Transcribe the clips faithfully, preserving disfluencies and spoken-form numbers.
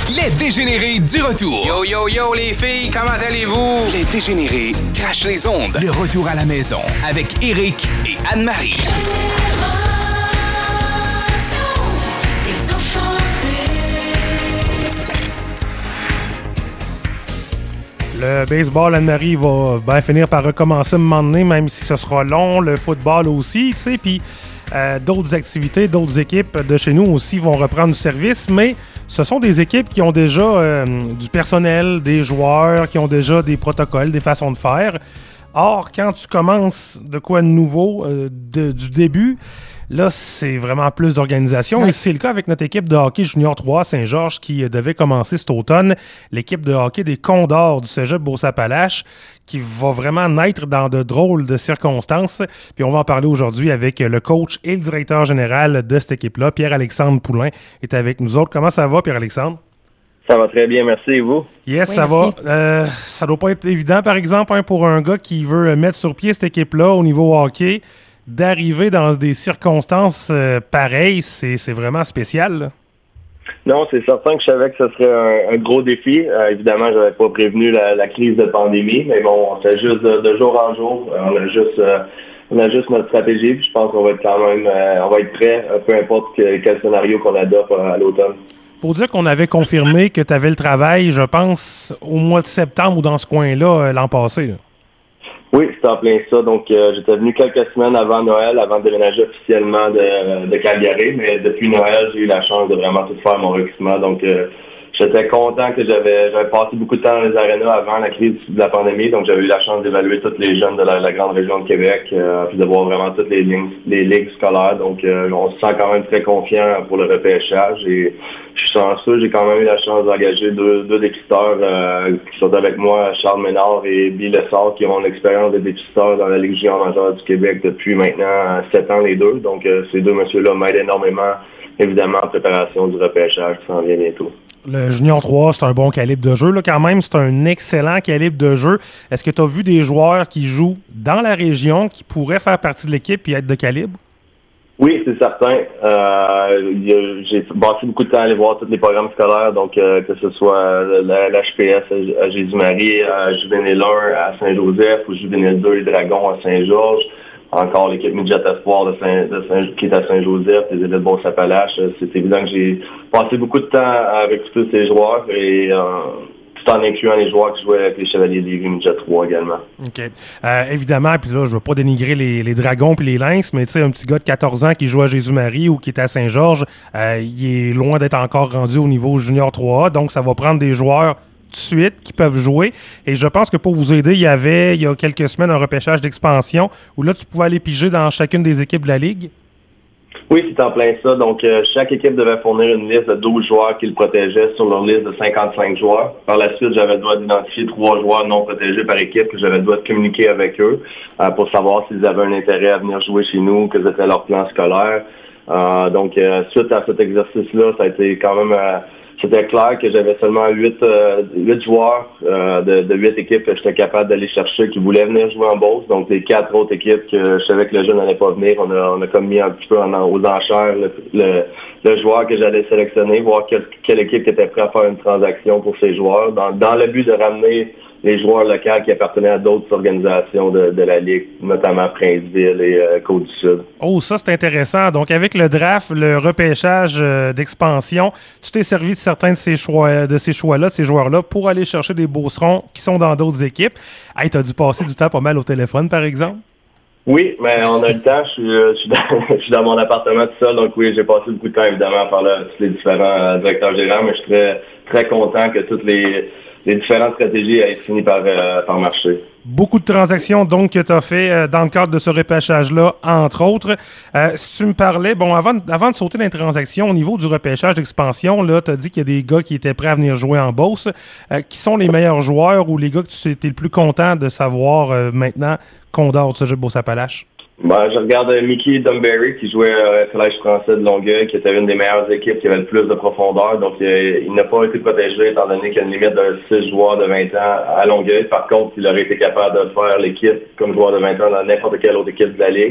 Les Dégénérés du retour. Yo, yo, yo, les filles, comment allez-vous? Les Dégénérés crachent les ondes. Le retour à la maison avec Éric et Anne-Marie. Le baseball, Anne-Marie, va ben, finir par recommencer à un moment donné, même si ce sera long. Le football aussi, tu sais, puis euh, d'autres activités, d'autres équipes de chez nous aussi vont reprendre du service, mais ce sont des équipes qui ont déjà euh, du personnel, des joueurs, qui ont déjà des protocoles, des façons de faire. Or, quand tu commences de quoi de nouveau, euh, de, du début, là, c'est vraiment plus d'organisation. Ouais. Et c'est le cas avec notre équipe de hockey junior trois Saint-Georges qui euh, devait commencer cet automne. L'équipe de hockey des Condors du cégep Beauce-Appalaches qui va vraiment naître dans de drôles de circonstances. Puis on va en parler aujourd'hui avec le coach et le directeur général de cette équipe-là, Pierre-Alexandre Poulain, est avec nous autres. Comment ça va, Pierre-Alexandre? Ça va très bien, merci. Et vous? Yes, Oui, ça merci. va. Euh, ça doit pas être évident, par exemple, hein, pour un gars qui veut mettre sur pied cette équipe-là au niveau hockey, d'arriver dans des circonstances euh, pareilles, c'est, c'est vraiment spécial, là. Non, c'est certain que je savais que ce serait un, un gros défi. Euh, évidemment, je n'avais pas prévenu la, la crise de pandémie, mais bon, on fait juste de, de jour en jour. Euh, on a juste euh, on a juste notre stratégie, puis je pense qu'on va être quand même euh, on va être prêt, euh, peu importe que, quel scénario qu'on adopte euh, à l'automne. Faut dire qu'on avait confirmé que tu avais le travail, je pense, au mois de septembre ou dans ce coin-là euh, l'an passé, là. Oui, c'est en plein ça. Donc, euh, j'étais venu quelques semaines avant Noël, avant de déménager officiellement de, de Calgary, mais depuis Noël, j'ai eu la chance de vraiment tout faire mon recrutement. Donc, euh, j'étais content que j'avais j'avais passé beaucoup de temps dans les arénas avant la crise de la pandémie, donc j'avais eu la chance d'évaluer tous les jeunes de la, la grande région de Québec, euh, puis de voir vraiment toutes les lignes, les ligues scolaires. Donc, euh, on se sent quand même très confiant pour le repêchage et je suis chanceux, j'ai quand même eu la chance d'engager deux, deux dépisteurs euh, qui sont avec moi, Charles Ménard et Bill Lessard, qui ont l'expérience de dépisteurs dans la Ligue junior majeure du Québec depuis maintenant sept ans les deux. Donc, euh, ces deux messieurs-là m'aident énormément, évidemment, en préparation du repêchage qui s'en vient bientôt. Le Junior trois, c'est un bon calibre de jeu, là, quand même. C'est un excellent calibre de jeu. Est-ce que tu as vu des joueurs qui jouent dans la région qui pourraient faire partie de l'équipe et être de calibre? Oui, c'est certain. Euh, il y a- j'ai passé beaucoup de temps à aller voir tous les programmes scolaires, donc euh, que ce soit la- l'H P S à, à Jésus-Marie, à Juvénile un à Saint-Joseph ou Juvénile deux les Dragons à Saint-Georges. Encore l'équipe Midget Espoir de Saint, de Saint, qui est à Saint-Joseph, les élites Beauce-Appalaches. C'est évident que j'ai passé beaucoup de temps avec tous ces joueurs et euh, tout en incluant les joueurs qui jouaient avec les Chevaliers de Lévis Midget trois également. OK. Euh, évidemment, puis là, je veux pas dénigrer les, les Dragons puis les Lynx, mais tu sais, un petit gars de quatorze ans qui joue à Jésus-Marie ou qui est à Saint-Georges, euh, il est loin d'être encore rendu au niveau Junior trois A, donc ça va prendre des joueurs tout de suite qui peuvent jouer. Et je pense que pour vous aider, il y avait, il y a quelques semaines, un repêchage d'expansion où là, tu pouvais aller piger dans chacune des équipes de la Ligue. Oui, c'est en plein ça. Donc, euh, chaque équipe devait fournir une liste de douze joueurs qui le protégeaient sur leur liste de cinquante-cinq joueurs. Par la suite, j'avais le droit d'identifier trois joueurs non protégés par équipe que j'avais le droit de communiquer avec eux euh, pour savoir s'ils avaient un intérêt à venir jouer chez nous, quels étaient leurs plans scolaires. Euh, donc, euh, suite à cet exercice-là, ça a été quand même... Euh, c'était clair que j'avais seulement huit, euh, huit joueurs euh, de, de huit équipes que j'étais capable d'aller chercher qui voulaient venir jouer en Beauce. Donc, les quatre autres équipes que je savais que le jeu n'allait pas venir, on a, on a comme mis un petit peu en, aux enchères le, le, le joueur que j'allais sélectionner, voir quelle, quelle équipe était prête à faire une transaction pour ces joueurs, dans, dans le but de ramener les joueurs locaux qui appartenaient à d'autres organisations de, de la Ligue, notamment Princeville et euh, Côte-du-Sud. Oh, ça, c'est intéressant. Donc, avec le draft, le repêchage euh, d'expansion, tu t'es servi de certains de ces choix, de ces choix-là, de ces joueurs-là, pour aller chercher des beaucerons qui sont dans d'autres équipes. Hey, t'as dû passer du temps pas mal au téléphone, par exemple? Oui, mais on a le temps. Je suis, je suis, dans, je suis dans mon appartement tout seul, donc oui, j'ai passé beaucoup de temps, évidemment, à parler à tous les différents euh, directeurs gérants, mais je suis très, très content que toutes les... les différentes stratégies aient fini par, euh, par marcher. Beaucoup de transactions, donc, que tu as fait euh, dans le cadre de ce repêchage-là, entre autres. Euh, si tu me parlais, bon, avant, avant de sauter dans les transactions, au niveau du repêchage d'expansion, là, tu as dit qu'il y a des gars qui étaient prêts à venir jouer en Beauce. Euh, qui sont les meilleurs joueurs ou les gars que tu étais le plus content de savoir euh, maintenant Condor du cégep Beauce-Appalaches? Ben, je regarde Mickey Dunberry qui jouait au Collège français de Longueuil, qui était une des meilleures équipes qui avait le plus de profondeur. Donc, euh, il n'a pas été protégé étant donné qu'il y a une limite de six joueurs de vingt ans à Longueuil. Par contre, il aurait été capable de faire l'équipe comme joueur de vingt ans dans n'importe quelle autre équipe de la Ligue.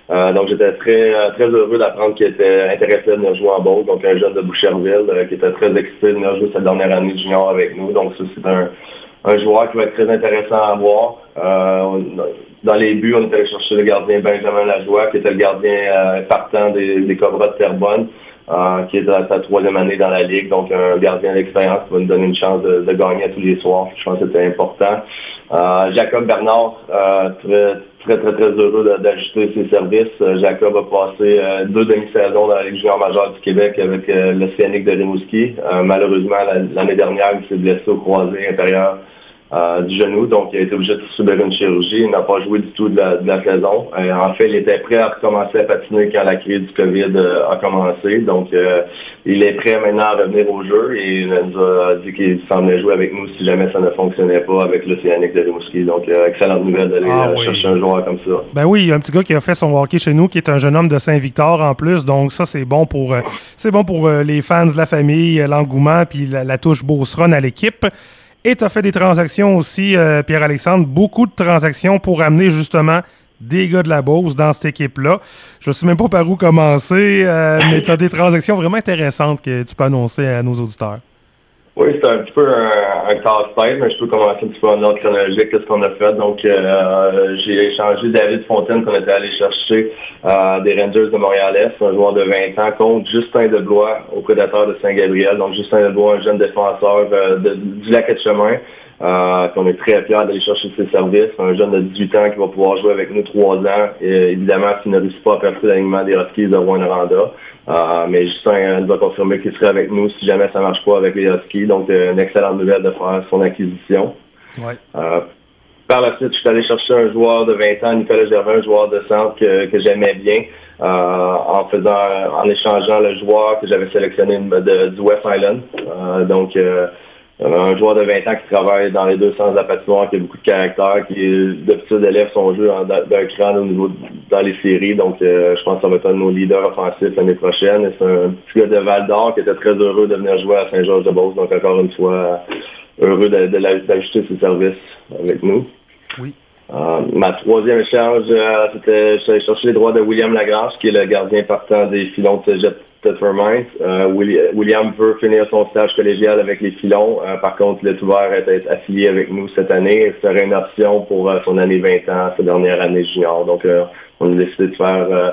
Euh, donc, j'étais très très heureux d'apprendre qu'il était intéressé de venir jouer en Beauce. Donc, un jeune de Boucherville euh, qui était très excité de venir jouer sa dernière année de junior avec nous. Donc, ça, c'est un, un joueur qui va être très intéressant à voir. Euh, dans les buts, on est allé chercher le gardien Benjamin Lajoie, qui était le gardien euh, partant des, des Cobras de Terrebonne, euh, qui est à sa troisième année dans la Ligue. Donc, un gardien d'expérience qui va nous donner une chance de, de gagner à tous les soirs. Je pense que c'était important. Euh, Jacob Bernard, euh, très, très, très, très heureux d'ajouter ses services. Euh, Jacob a passé euh, deux demi-saisons dans la Ligue junior majeure du Québec avec euh, l'Océanique de Rimouski. Euh, malheureusement, la, l'année dernière, il s'est blessé au croisé intérieur euh, du genou, donc il a été obligé de subir une chirurgie. Il n'a pas joué du tout de la, de la saison. Euh, en fait, il était prêt à recommencer à patiner quand la crise du COVID euh, a commencé. Donc, euh, il est prêt maintenant à revenir au jeu et il nous a dit qu'il semblait jouer avec nous si jamais ça ne fonctionnait pas avec l'Océanique de Rimouski. Donc, euh, excellente nouvelle d'aller ah, euh, oui. chercher un joueur comme ça. Ben oui, il y a un petit gars qui a fait son hockey chez nous, qui est un jeune homme de Saint-Victor en plus. Donc ça, c'est bon pour euh, c'est bon pour euh, les fans de la famille, euh, l'engouement puis la, la touche Beauceron à l'équipe. Et tu as fait des transactions aussi, euh, Pierre-Alexandre, beaucoup de transactions pour amener justement des gars de la Beauce dans cette équipe-là. Je ne sais même pas par où commencer, euh, mais tu as des transactions vraiment intéressantes que tu peux annoncer à nos auditeurs. Oui, c'est un petit peu un, un casse-tête, mais je peux commencer un petit peu en ordre chronologique, qu'est-ce qu'on a fait. Donc, euh, j'ai échangé David Fontaine, qu'on était allé chercher euh, des Rangers de Montréal-Est, un joueur de vingt ans, contre Justin Deblois, au Prédateur de Saint-Gabriel. Donc, Justin Deblois, un jeune défenseur euh, de, du Lac-et-Chemin, euh, qu'on est très fiers d'aller chercher ses services. Un jeune de dix-huit ans qui va pouvoir jouer avec nous trois ans. Et évidemment, s'il ne réussit pas à percer l'alignement des Huskies de Rouyn-Noranda. Euh, mais Justin nous a confirmé qu'il serait avec nous si jamais ça ne marche pas avec les Huskies. Donc, euh, une excellente nouvelle de faire son acquisition. Ouais. Euh, par la suite, je suis allé chercher un joueur de vingt ans, Nicolas Gervin, un joueur de centre que, que j'aimais bien, euh, en faisant, en échangeant le joueur que j'avais sélectionné de, du West Island. Euh, donc, euh, un joueur de vingt ans qui travaille dans les deux sens de la patinoire, qui a beaucoup de caractère, qui d'habitude élève son jeu en, d'un cran au niveau dans les séries. Donc, euh, je pense que ça va être un de nos leaders offensifs l'année prochaine. Et c'est un petit gars de Val-d'Or qui était très heureux de venir jouer à Saint-Georges-de-Beauce. Donc, encore une fois, heureux de, de, de, d'ajouter ses services avec nous. Oui. Euh, ma troisième échange, euh, c'était j'allais chercher les droits de William Lagrange, qui est le gardien partant des Filons de Cégep Tetford-Mines. Euh, William veut finir son stage collégial avec les Filons. Euh, par contre, il est ouvert à être affilié avec nous cette année. Ce serait une option pour euh, son année vingt ans, sa dernière année junior. Donc, euh, on a décidé de faire euh,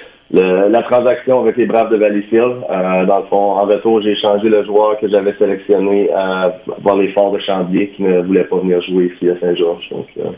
le, la transaction avec les Braves de Valleyfield. Euh, dans le fond, en retour, j'ai échangé le joueur que j'avais sélectionné euh, voir les Forts de Chambier, qui ne voulait pas venir jouer ici à Saint-Georges. Donc, euh,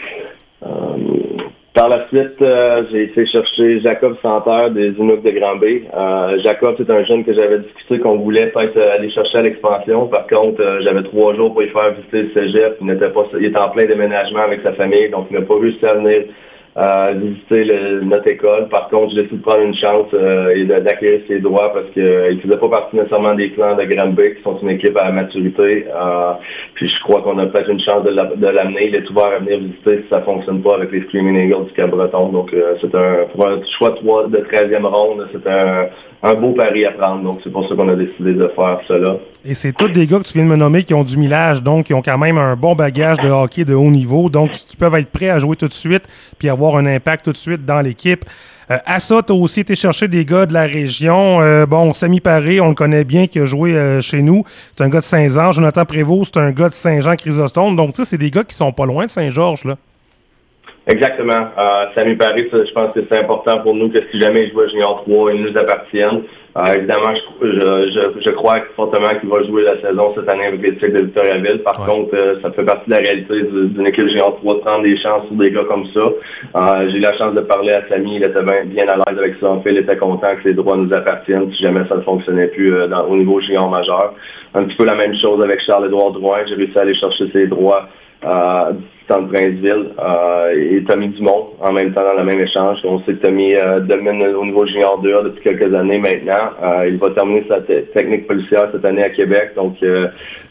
Euh, par la suite, euh, j'ai été chercher Jacob Santerre des Inuits de Granby. Euh, Jacob, c'est un jeune que j'avais discuté qu'on voulait peut-être aller chercher à l'expansion. Par contre, euh, j'avais trois jours pour y faire visiter le cégep. Il n'était pas, il était en plein déménagement avec sa famille, donc il n'a pas réussi à venir euh, visiter le, notre école. Par contre, j'ai décidé de prendre une chance euh, et de, d'acquérir ses droits parce qu'il euh, ne faisait pas partie nécessairement des clans de Granby, qui sont une équipe à la maturité. Euh, puis je crois qu'on a peut-être une chance de, la, de l'amener. Il est ouvert à venir visiter si ça ne fonctionne pas avec les Screaming Eagles du Cap-Breton. Donc, euh, c'est un, pour un choix trois de treizième ronde, c'est un, un beau pari à prendre. Donc, c'est pour ça qu'on a décidé de faire cela. Et c'est tous des gars que tu viens de me nommer qui ont du millage, donc qui ont quand même un bon bagage de hockey de haut niveau, donc qui peuvent être prêts à jouer tout de suite puis avoir un impact tout de suite dans l'équipe. Euh, à ça, tu as aussi été chercher des gars de la région. Euh, bon, Samy Paré, on le connaît bien, qui a joué euh, chez nous. C'est un gars de Saint-Jean. Jonathan Prévost, c'est un gars de Saint-Jean-Chrysostome. Donc, tu sais, c'est des gars qui sont pas loin de Saint-Georges, là. Exactement. Euh, Samy Paré, je pense que c'est important pour nous que si jamais il joue à Junior trois, il nous appartienne. Euh, évidemment, je, je, je, je crois fortement qu'il va jouer la saison cette année avec les Tigres de Victoriaville. Par ouais. contre, euh, ça fait partie de la réalité d'une équipe Junior trois de prendre des chances sur des gars comme ça. Euh, j'ai eu la chance de parler à Samy, il était bien, bien à l'aise avec ça. En fait, il était content que ses droits nous appartiennent si jamais ça ne fonctionnait plus euh, dans, au niveau Junior majeur. Un petit peu la même chose avec Charles-Édouard Drouin. J'ai réussi à aller chercher ses droits euh, du centre Princeville euh, et Tommy Dumont en même temps dans le même échange. On sait que Tommy euh, domine au niveau junior deux A depuis quelques années maintenant. Euh, il va terminer sa t- technique policière cette année à Québec. Donc, euh,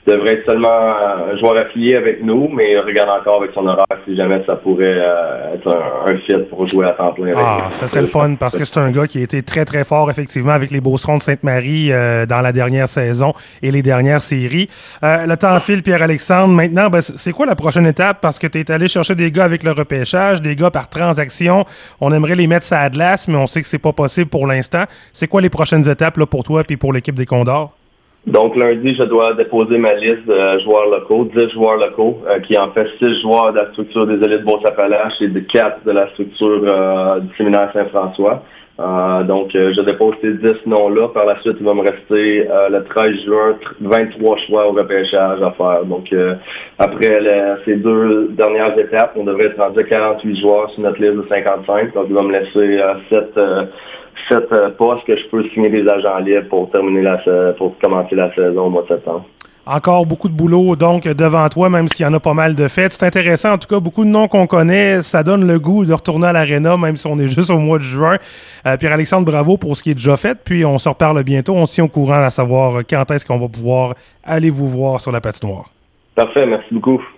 devrait être seulement un joueur affilié avec nous, mais il regarde encore avec son horaire si jamais ça pourrait euh, être un, un fit pour jouer à temps plein. Avec ah, ça serait le fun parce que c'est un gars qui a été très très fort effectivement avec les Beaucerons de Sainte-Marie euh, dans la dernière saison et les dernières séries. Euh, le temps file, Pierre-Alexandre. Maintenant, ben, c'est quoi la prochaine étape? Parce que tu es allé chercher des gars avec le repêchage, des gars par transaction. On aimerait les mettre sur la glace, mais on sait que c'est pas possible pour l'instant. C'est quoi les prochaines étapes là, pour toi et pour l'équipe des Condors? Donc, lundi, je dois déposer ma liste de joueurs locaux, dix joueurs locaux, euh, qui en fait six joueurs de la structure des élites Beauce-Appalaches et de quatre de la structure euh, du séminaire Saint-François. Euh, donc, euh, je dépose ces dix noms-là. Par la suite, il va me rester euh, le treize juin, vingt-trois choix au repêchage à faire. Donc, euh, après le, ces deux dernières étapes, on devrait être rendu à quarante-huit joueurs sur notre liste de cinquante-cinq. Donc, il va me laisser euh, sept... Euh, sept euh, postes que je peux signer des agents libres pour terminer la pour commencer la saison au mois de septembre. Encore beaucoup de boulot donc devant toi, même s'il y en a pas mal de faits. C'est intéressant, en tout cas, beaucoup de noms qu'on connaît. Ça donne le goût de retourner à l'aréna, même si on est juste au mois de juin. Euh, Pierre-Alexandre, bravo pour ce qui est déjà fait. Puis on se reparle bientôt. On se tient au courant à savoir quand est-ce qu'on va pouvoir aller vous voir sur la patinoire. Parfait, merci beaucoup.